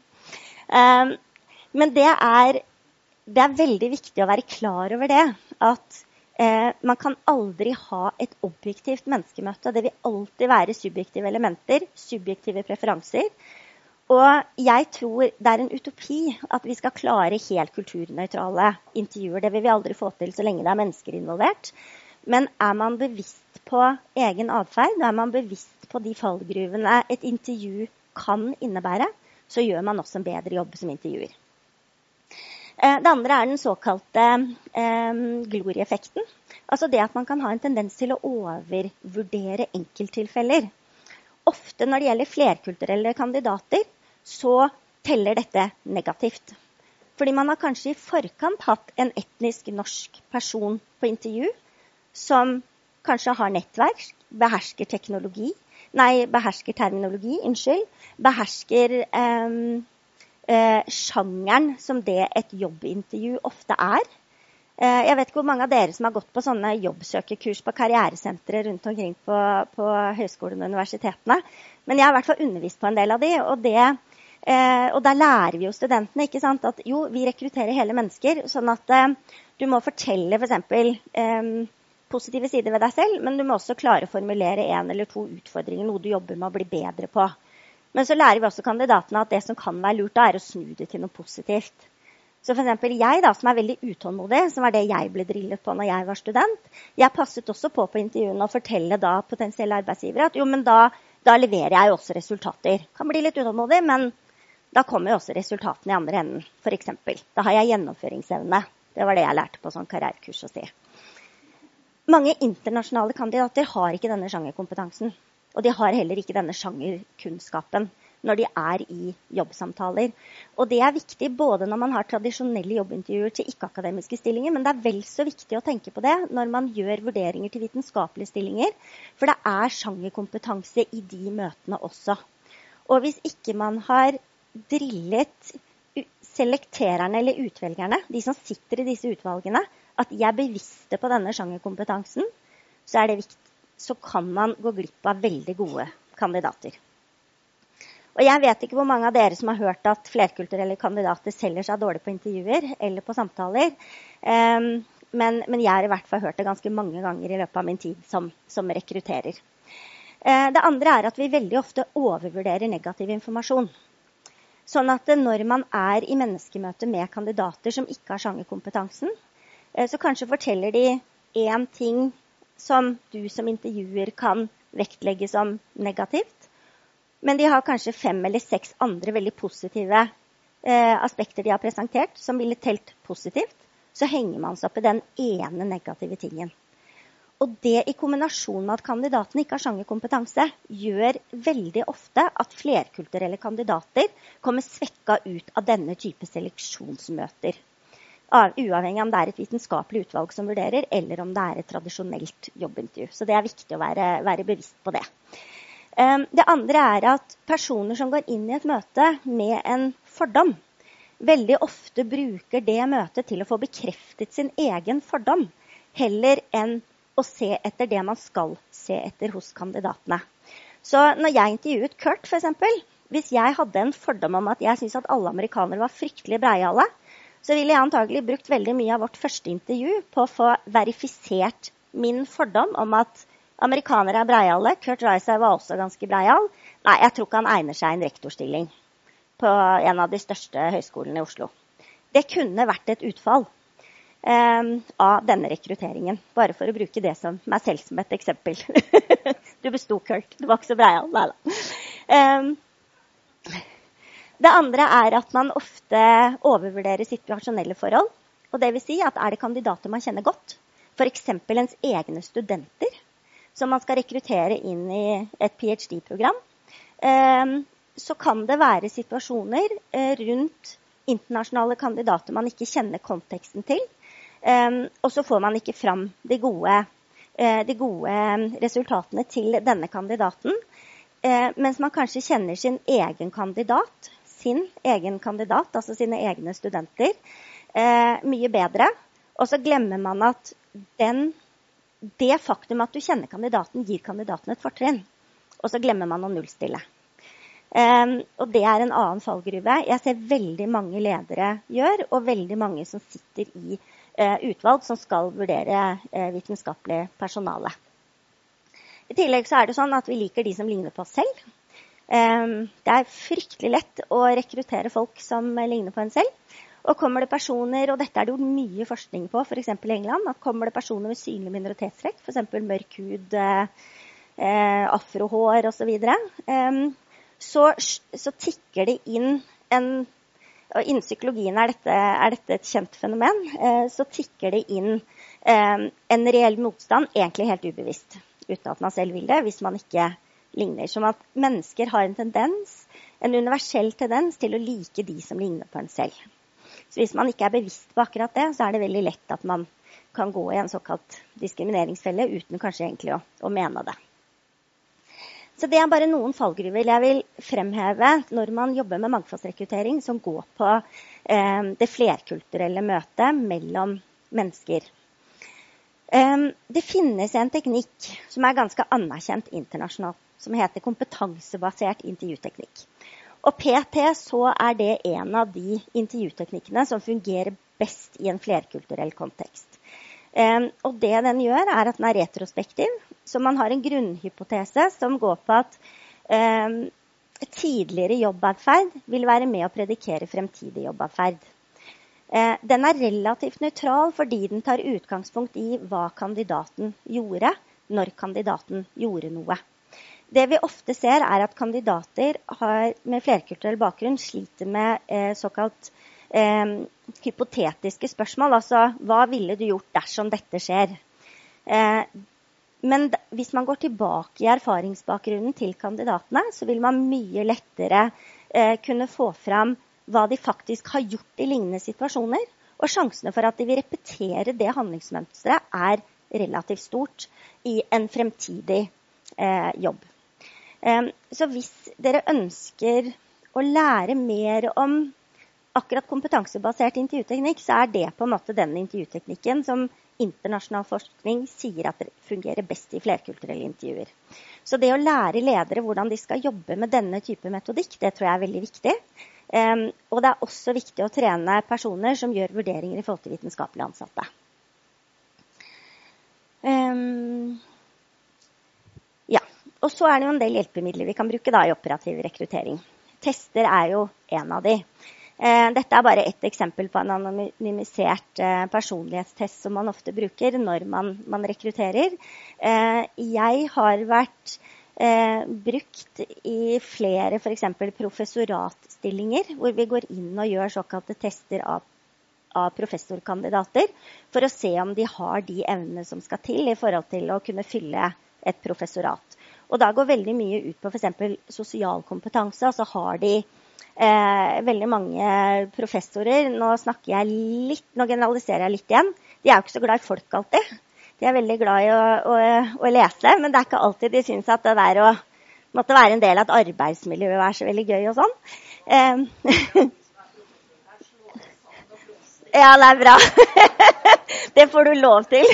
Men det er Det er veldig viktig å være klar over det, at eh, man kan aldri ha et objektivt menneskemøte. Det vil alltid være subjektive elementer, subjektive preferanser. Og jeg tror det er en utopi at vi skal klare helt kulturnøytrale intervjuer. Det vil vi aldri få til så lenge det er mennesker involvert. Men er man bevisst på egen adferd, er man bevisst på de fallgruvene et intervju kan innebære, så gjør man også en bedre jobb som intervjuer. Det andre er den såkalte eh, glorieffekten. Altså det at man kan ha en tendens til å overvurdere enkelttilfeller. Ofte når det gjelder flerkulturelle kandidater, så teller dette negativt. Fordi man har kanskje i forkant hatt en etnisk norsk person på intervju, som kanskje har nettverk, behersker teknologi, nei, behersker terminologi, unnskyld, behersker eh, Eh, sjangeren som det et jobbintervju ofte er. Eh, jeg vet ikke hvor mange av dere som har gått på sånne jobbsøkerkurs på karrieresentre rundt omkring på, på høyskolene og universitetene, men jeg har i hvert fall undervist på en del av de, og, det, eh, og der lærer vi jo studentene, ikke sant, at jo, vi rekrutterer hele mennesker, sånn at eh, du må fortelle for eksempel eh, positive sider ved deg selv, men du må også klare å formulere en eller to utfordringer, noe du jobber med å bli bedre på. Men så lærer vi også kandidatene at det som kan være lurt da, er å snu det til noe positivt. Så for eksempel jeg da, som er veldig utålmodig, som var det jeg ble drillet på når jeg var student, jeg passet også på på intervjuene å fortelle da potensielle arbeidsgivere at jo, men da, da leverer jeg jo også resultater. Kan bli litt utålmodig, men da kommer jo også resultatene i andre enden, for eksempel. Da har jeg gjennomføringsevne. Det var det jeg lærte på sånn karrierekurs å si. Mange internasjonale kandidater har ikke denne sjangerkompetansen. Og de har heller ikke denne sjangerkunnskapen når de er i jobbsamtaler. Og det er viktig både når man har tradisjonelle jobbintervjuer til ikke-akademiske stillinger, men det er vel så viktig å tenke på det når man gjør vurderinger til vitenskapelige stillinger, for det er sjangerkompetanse i de møtene også. Og hvis ikke man har drillet selektererne eller utvelgerne, de som sitter i disse utvalgene, at de er bevisste på denne sjangerkompetansen, så er det viktig. Så kan man gå glipp av veldig gode kandidater. Og jeg vet ikke hvor mange av dere som har hørt at flerkulturelle kandidater selger seg dårlig på intervjuer eller på samtaler, um, men, men jeg har i hvert fall hørt det ganske mange ganger i løpet av min tid som, som rekrutterer. Uh, det andre er at vi veldig ofte overvurderer negativ informasjon. Sånn at når man er i menneskemøte med kandidater som ikke har sjangerkompetansen, så kanskje forteller de en ting som du som intervjuer kan vektlegge som negativt, men de har kanskje fem eller seks andre veldig positive eh, aspekter de har presentert, som ville telt positivt, så henger man seg opp i den ene negative tingen. Og det i kombinasjon med at kandidatene ikke har sjangerkompetanse, gjør veldig ofte at flerkulturelle kandidater kommer svekket ut av denne type seleksjonsmøter. Uavhengig om det er et vitenskapelig utvalg som vurderer, eller om det er et tradisjonelt jobbintervju. Så det er viktig å være, være bevisst på det. Det andre er at personer som går inn i et møte med en fordom, veldig ofte bruker det møtet til å få bekreftet sin egen fordom, heller enn å se etter det man skal se etter hos kandidatene. Så når jeg intervjuet Kurt, for eksempel, hvis jeg hadde en fordom om at jeg synes at alle amerikanere var fryktelig breiale, så ville jeg antagelig brukt veldig mye av vårt første intervju på å få verifisert min fordom om at amerikanere er breiale. Kurt Reiser var også ganske breial. Nei, jeg tror ikke han egner seg en rektorstilling på en av de største høyskolene i Oslo. Det kunne vært et utfall um, av denne rekrutteringen, bare for å bruke det som meg selv som et eksempel. Du bestod, Kurt. Du var ikke så breial. Nei da. Um, Det andre er at man ofte overvurderer situasjonelle forhold. Og det vil si at er det kandidater man kjenner godt, for eksempel ens egne studenter, som man skal rekruttere inn i et PhD-program, så kan det være situasjoner rundt internasjonale kandidater man ikke kjenner konteksten til, og så får man ikke fram de gode, de gode resultatene til denne kandidaten, mens man kanskje kjenner sin egen kandidat, sin egen kandidat, altså sine egne studenter, eh, mye bedre. Og så glemmer man at den, det faktum at du kjenner kandidaten, gir kandidaten et fortrinn. Og så glemmer man å nullstille. Eh, og det er en annen fallgruve. Jeg ser veldig mange ledere gjør, og veldig mange som sitter i eh, utvalg som skal vurdere eh, vitenskapelig personale. I tillegg så er det sånn at vi liker de som ligner på oss selv. Det er fryktelig lett å rekruttere folk som ligner på en selv. Og kommer det personer, og dette er det jo mye forskning på, for eksempel i England, at kommer det personer med synlig minoritetstrekk, for eksempel mørk hud, eh, afrohår og så videre, eh, så, så tikker det inn en, og innen psykologien er dette, er dette et kjent fenomen, eh, så tikker det inn eh, en reell motstand, egentlig helt ubevisst, uten at man selv vil det, hvis man ikke ligner. Som at mennesker har en tendens, en universell tendens til å like de som ligner på en selv. Så hvis man ikke er bevisst på akkurat det, så er det veldig lett at man kan gå i en såkalt diskrimineringsfelle uten kanskje egentlig å, å mene det. Så det er bare noen fallgruver jeg vil fremheve når man jobber med mangfoldsrekruttering som går på eh, det flerkulturelle møtet mellom mennesker. Um, det finnes en teknikk som er ganske anerkjent internasjonalt, som heter kompetansebasert intervjuteknikk. Og P T så er det en av de intervjuteknikkene som fungerer best i en flerkulturell kontekst. Um, og det den gjør er at den er retrospektiv, så man har en grunnhypotese som går på at um, tidligere jobbadferd vil være med å predikere fremtidig jobbadferd. Den er relativt nøytral fordi den tar utgangspunkt i hva kandidaten gjorde, når kandidaten gjorde noe. Det vi ofte ser er at kandidater har, med flerkulturell bakgrunn sliter med eh, såkalt eh, hypotetiske spørsmål, altså hva ville du gjort dersom dette skjer? Eh, men hvis man går tilbake i erfaringsbakgrunnen til kandidatene, så vil man mye lettere eh, kunne få fram hva de faktisk har gjort i lignende situasjoner, og sjansene for at de vil repetere det handlingsmønstret er relativt stort i en fremtidig eh, jobb. Um, så hvis dere ønsker å lære mer om akkurat kompetansebasert intervjuteknikk, så er det på en måte den intervjuteknikken som internasjonal forskning sier at det fungerer best i flerkulturelle intervjuer. Så det å lære ledere hvordan de skal jobbe med denne type metodikk, det tror jeg er veldig viktig. Um, og det er også viktig å trene personer som gjør vurderinger i forhold til vitenskapelige ansatte. Um, ja, og så er det jo en del hjelpemidler vi kan bruke da i operativ rekruttering. tester er jo en av de. Eh, dette er bare et eksempel på en anonymisert eh, personlighetstest som man ofte bruker når man, man rekrutterer. Eh, jeg har vært eh, brukt i flere for eksempel professoratstillinger, hvor vi går inn og gjør såkalte tester av, av professorkandidater, for å se om de har de evnene som skal til i forhold til å kunne fylle et professorat. Og da går veldig mye ut på for eksempel sosial kompetanse, og så har de Eh, veldig mange professorer, nå snakker jeg litt, nå generaliserer jeg litt igjen, de er jo ikke så glad i folk alltid. De er veldig glad i å, å, å lese, men det er ikke alltid de synes at det der å måtte være en del av et arbeidsmiljø er så veldig gøy og sånn. Eh, ja, det er bra. Det får du lov til.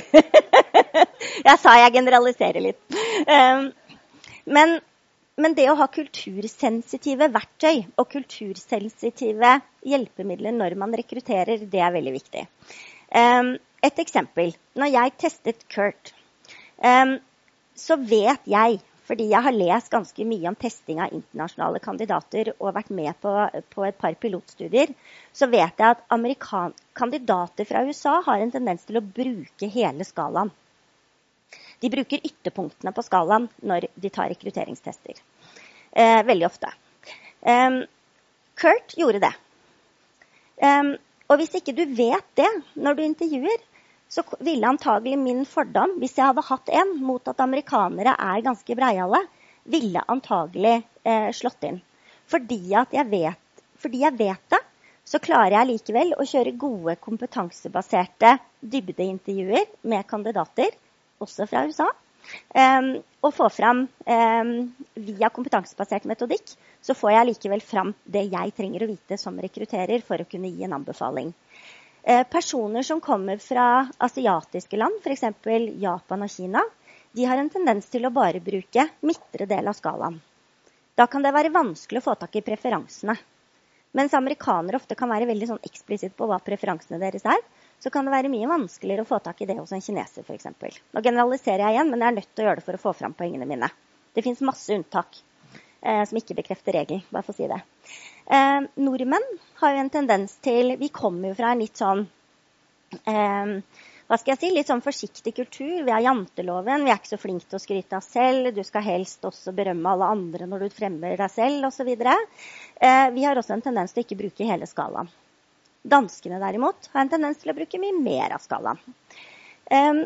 Jeg sa jeg generaliserer litt. Eh, men Men det å ha kultursensitive verktøy og kultursensitive hjelpemidler når man rekrutterer, det er veldig viktig. Um, et eksempel. Når jeg testet Kurt, um, så vet jeg, fordi jeg har lest ganske mye om testing av internasjonale kandidater og vært med på, på et par pilotstudier, så vet jeg at amerikan- kandidater fra U S A har en tendens til å bruke hele skalaen. De bruker ytterpunktene på skalaen når de tar rekrutteringstester. Eh, veldig ofte. Um, Kurt gjorde det. Um, og hvis ikke du vet det når du intervjuer, så ville antagelig min fordom, hvis jeg hadde hatt en mot at amerikanere er ganske breiale, ville antagelig eh, slått inn. Fordi at jeg vet, fordi jeg vet det, så klarer jeg likevel å kjøre gode kompetansebaserte dybdeintervjuer med kandidater, også fra U S A, um, og få frem um, via kompetansebasert metodikk, så får jeg likevel frem det jeg trenger å vite som rekrutterer for å kunne gi en anbefaling. Uh, personer som kommer fra asiatiske land, for eksempel Japan og Kina, de har en tendens til å bare bruke midtre del av skalaen. Da kan det være vanskelig å få tak i preferansene. Mens amerikanere ofte kan være veldig sånn eksplisitt på hva preferansene deres er, så kan det være mye vanskeligere å få tak i det hos en kineser, for eksempel. Nå generaliserer jeg igjen, men jeg er nødt til å gjøre det for å få frem poengene mine. Det finnes masse unntak eh, som ikke bekrefter regel, bare for å si det. Eh, nordmenn har jo en tendens til, vi kommer jo fra en litt sånn, eh, hva skal jeg si, litt sånn forsiktig kultur. Vi har janteloven, vi er ikke så flinke til å skryte av selv, du skal helst også berømme alle andre når du fremmer deg selv, og så videre. Eh, vi har også en tendens til å ikke bruke hele skalaen. Danskene derimot har en tendens til å bruke mye mer av skalaen. Um,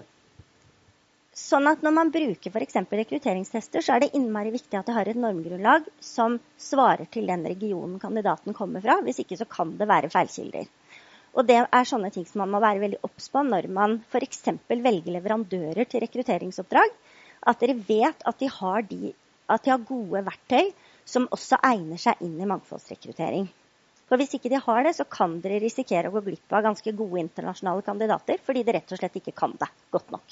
sånn at når man bruker for eksempel rekrutteringstester, så er det innmari viktig at det har et normgrunnlag som svarer til den regionen kandidaten kommer fra. Hvis ikke så kan det være feilkilder. Og det er sånne ting som man må være veldig obs på når man for eksempel velger leverandører til rekrutteringsoppdrag. At dere vet at de har, de, at de har gode verktøy som også egner seg inn i mangfoldsrekruttering. For hvis ikke de har det, så kan dere risikere å gå glipp av ganske gode internasjonale kandidater, fordi de rett og slett ikke kan det godt nok.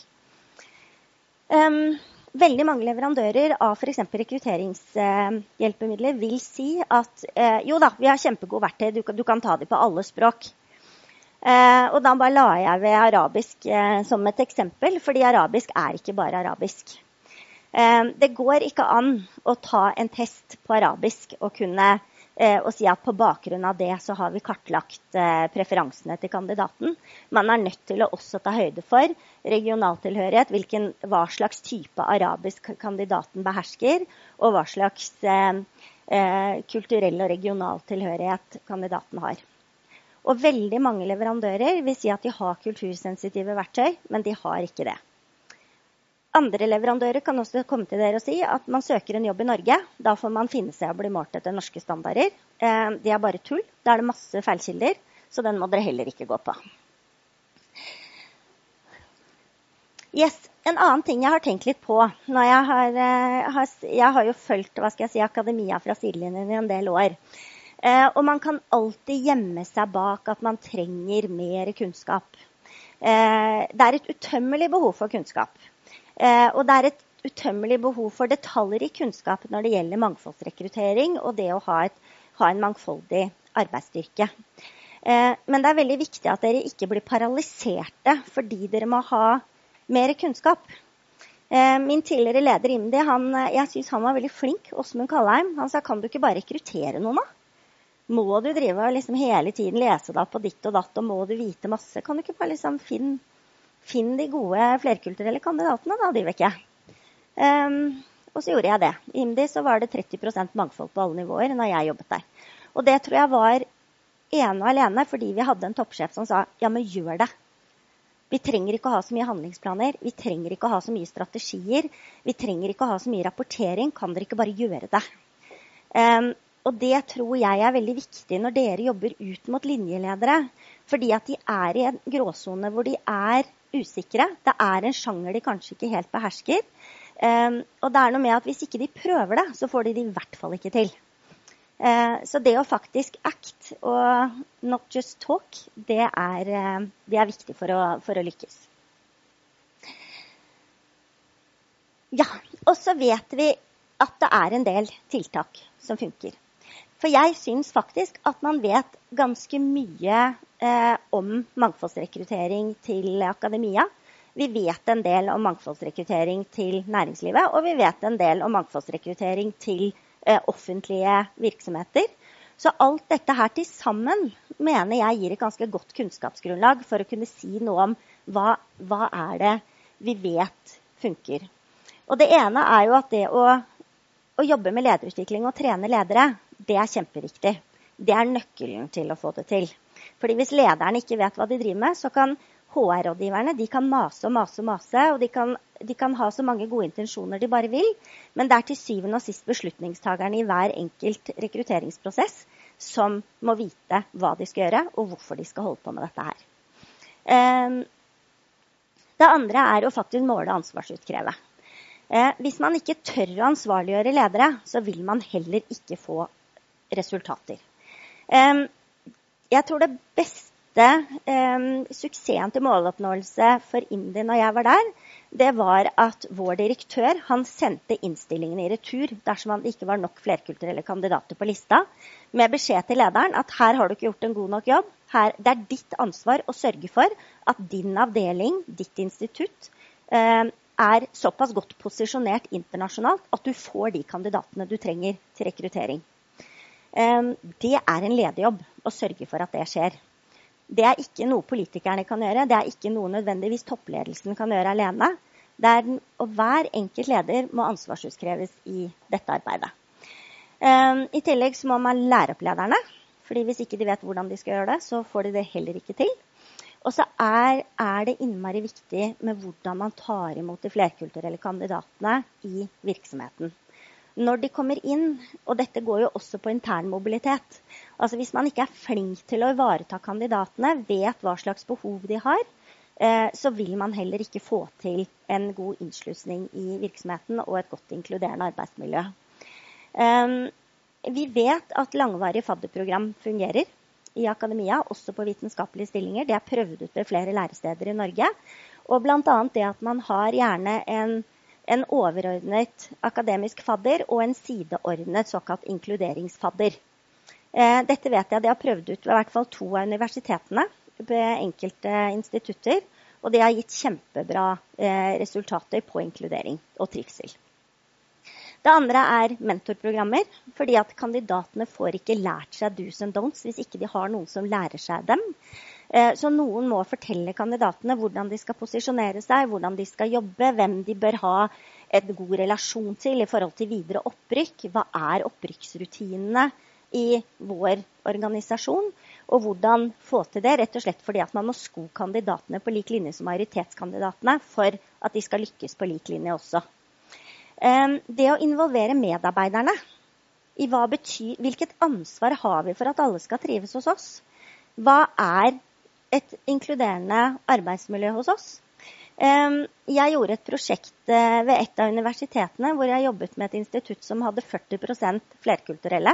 Um, veldig mange leverandører av for eksempel rekrutteringshjelpemidler uh, vil si at uh, jo da, vi har kjempegode verktøy, du, du kan ta dem på alle språk. Uh, og da bare la jeg ved arabisk uh, som et eksempel, fordi arabisk er ikke bare arabisk. Uh, det går ikke an å ta en test på arabisk og kunne og si at på bakgrunn av det så har vi kartlagt eh, preferansene til kandidaten. Man er nødt til å også ta høyde for regionaltilhørighet, hvilken, hva slags type arabisk kandidaten behersker, og hva slags eh, eh, kulturell og regional tilhørighet kandidaten har. Og veldig mange leverandører vil si at de har kultursensitive verktøy, men de har ikke det. Andre leverandører kan også komme til dere og si at man søker en jobb i Norge. Da får man finne seg å bli målt etter norske standarder. Eh, det er bare tull. Da er det masse feilkilder, så den må dere heller ikke gå på. Yes, en annen ting jeg har tenkt litt på, når jeg har, har, jeg har jo fulgt, hva skal jeg si, akademia fra sidelinjen i en del år. Eh, og man kan alltid gjemme seg bak at man trenger mer kunnskap. Eh, det er et utømmelig behov for kunnskap. Eh, og det er et utømmelig behov for detaljer i kunnskap når det gjelder mangfoldsrekruttering og det å ha, et, ha en mangfoldig arbeidsstyrke. Eh, men det er veldig viktig at dere ikke blir paralyserte fordi dere må ha mer kunnskap. Eh, min tidligere leder IMDi, han, jeg synes han var veldig flink, Åsmund Kallheim. Han sa, kan du ikke bare rekruttere noen da? Må du drive og liksom hele tiden lese deg på ditt og datt, og må du vite masse? Kan du ikke bare liksom finne finn de gode flerkulturelle kandidatene da, Dyveke? Um, og så gjorde jeg det. I IMDi så var det tretti prosent mangfold på alle nivåer når jeg jobbet der. Og det tror jeg var ene og alene fordi vi hadde en toppsjef som sa, ja, men gjør det. Vi trenger ikke å ha så mye handlingsplaner, vi trenger ikke å ha så mye strategier, vi trenger ikke å ha så mye rapportering, kan dere ikke bare gjøre det? Um, og det tror jeg er veldig viktig når dere jobber ut mot linjeledere, fordi at de er i en gråzone hvor de er usikre, det er en sjanger de kanskje ikke helt behersker, um, og det er noe med at hvis ikke de prøver det, så får de det i hvert fall ikke til. Uh, så det å faktisk act og not just talk, det er, uh, det er viktig for å, for å lykkes. Ja, og så vet vi at det er en del tiltak som funker. For jeg synes faktisk at man vet ganske mye uh, om mangfoldsrekruttering til akademia. Vi vet en del om mangfoldsrekruttering til næringslivet, og vi vet en del om mangfoldsrekruttering til offentlige virksomheter. Så alt dette her til sammen mener jeg gir et ganske godt kunnskapsgrunnlag for å kunne si noe om hva, hva er det vi vet funker. Og det ene er jo at det å, å jobbe med lederutvikling og trene ledere, det er kjempeviktig. Det er nøkkelen til å få det til. Fordi hvis lederne ikke vet hva de driver med, så kan H R-rådgiverne, de kan mase og mase og mase, og de kan, de kan ha så mange gode intensjoner de bare vil, men det er til syvende og sist beslutningstagerne i hver enkelt rekrutteringsprosess som må vite hva de skal gjøre, og hvorfor de skal holde på med dette her. Um, det andre er å faktisk måle og ansvarsutkræve. Uh, hvis man ikke tør å ansvarliggjøre ledere, så vil man heller ikke få resultater. Um, jeg tror det beste Um, suksessen til måloppnåelse for IMDi når jeg var der, det var at vår direktør, han sendte innstillingen i retur dersom han ikke var nok flerkulturelle kandidater på lista, med beskjed til lederen at her har du ikke gjort en god nok jobb. Her, det er ditt ansvar å sørge for at din avdeling, ditt institutt, um, er såpass godt posisjonert internasjonalt at du får de kandidatene du trenger til rekruttering. Um, det er en lederjobb å sørge for at det skjer. Det er ikke noe politikerne kan gjøre, det er ikke noe nødvendigvis toppledelsen kan gjøre alene. Det er, og hver enkelt leder må ansvarsutkreves i dette arbeidet. Um, I tillegg så må man lære opp lederne, fordi hvis ikke de vet hvordan de skal gjøre det, så får de det heller ikke til. Og så er, er det innmari viktig med hvordan man tar imot de flerkulturelle kandidatene i virksomheten. Når de kommer inn, og dette går jo også på intern mobilitet, altså hvis man ikke er flink til å ivareta kandidatene, vet hva slags behov de har, eh, så vil man heller ikke få til en god innslusning i virksomheten og et godt inkluderende arbeidsmiljø. Um, vi vet at langvarig fadderprogram fungerer i akademia, også på vitenskapelige stillinger. Det er prøvd ut ved flere læresteder i Norge, og blant annet det at man har gjerne en en overordnet akademisk fadder og en sideordnet såkalt inkluderingsfadder. Eh, dette vet jeg, det har prøvd ut ved i hvert fall to av universitetene ved enkelte institutter, og det har gitt kjempebra eh, resultater på inkludering og trivsel. Det andre er mentorprogrammer, fordi at kandidatene får ikke lært seg do's and don'ts hvis ikke de har noen som lærer seg dem. Så noen må fortelle kandidatene hvordan de skal posisjonere seg, hvordan de skal jobbe, hvem de bør ha en god relasjon til i forhold til videre opprykk. Hva er opprykksrutinene i vår organisasjon, og hvordan få til det, rett og slett fordi at man må sko kandidatene på lik linje som majoritetskandidatene for at de skal lykkes på lik linje også. Det å involvere medarbeiderne i hva betyr, hvilket ansvar har vi for at alle skal trives hos oss? Hva er et inkluderende arbeidsmiljø hos oss? Jeg gjorde et prosjekt ved et av universitetene hvor jeg jobbet med et institutt som hadde førti prosent flerkulturelle.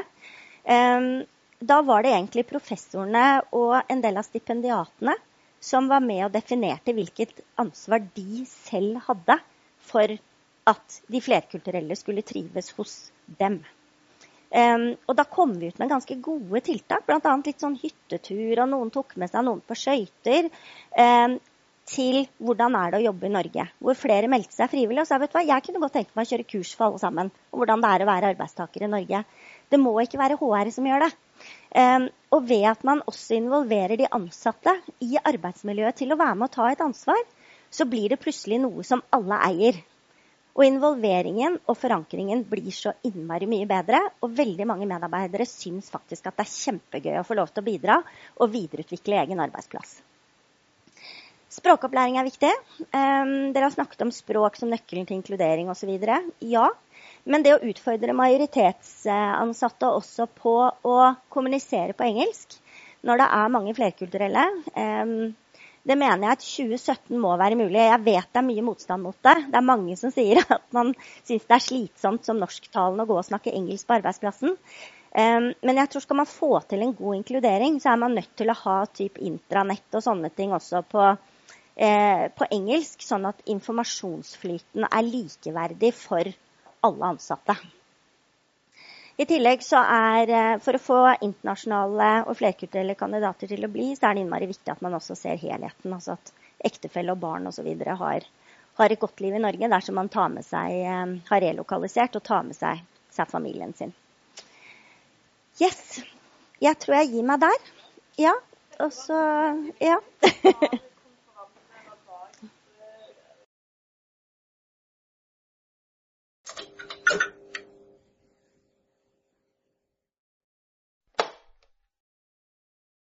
Da var det egentlig professorene og en del av stipendiatene som var med og definerte hvilket ansvar de selv hadde for at de flerkulturelle skulle trives hos dem. Um, og da kom vi ut med ganske gode tiltak, blant annet litt sånn hyttetur, og noen tok med seg noen på skøyter. Um, til hvordan er det å jobbe i Norge, hvor flere meldte seg frivillig og sa, vet du hva, jeg kunne godt tenke meg å kjøre kurs for alle sammen, og hvordan det er å være arbeidstaker i Norge. Det må ikke være H R som gjør det. Um, og ved at man også involverer de ansatte i arbeidsmiljøet til å være med å ta et ansvar, så blir det plutselig noe som alle eier. Og involveringen og forankringen blir så innmari mye bedre, og veldig mange medarbeidere syns faktisk at det er kjempegøy å få lov til å bidra og videreutvikle egen arbeidsplass. Språkopplæring er viktig. Um, dere har snakket om språk som nøkkelen til inkludering og så videre. Ja, men det å utfordre majoritetsansatte også på å kommunisere på engelsk, når det er mange flerkulturelle, um, det mener jeg at tjue sytten må være mulig. Jeg vet det er mye motstand mot det. Det er mange som sier at man synes det er slitsomt som norsktalende å gå og snakke engelsk på arbeidsplassen. Um, men jeg tror skal man få til en god inkludering, så er man nødt til å ha typ intranett og sånne ting også på, eh, på engelsk, sånn at informasjonsflyten er likeverdig for alle ansatte. I tillegg så er, for å få internasjonale og flerkulturelle kandidater til å bli, så er det innmari viktig at man også ser helheten, altså at ektefelle og barn og så videre har, har et godt liv i Norge, dersom man tar med seg, har relokalisert og tar med seg, seg familien sin. Yes, jeg tror jeg gir meg der. Ja, og så, ja.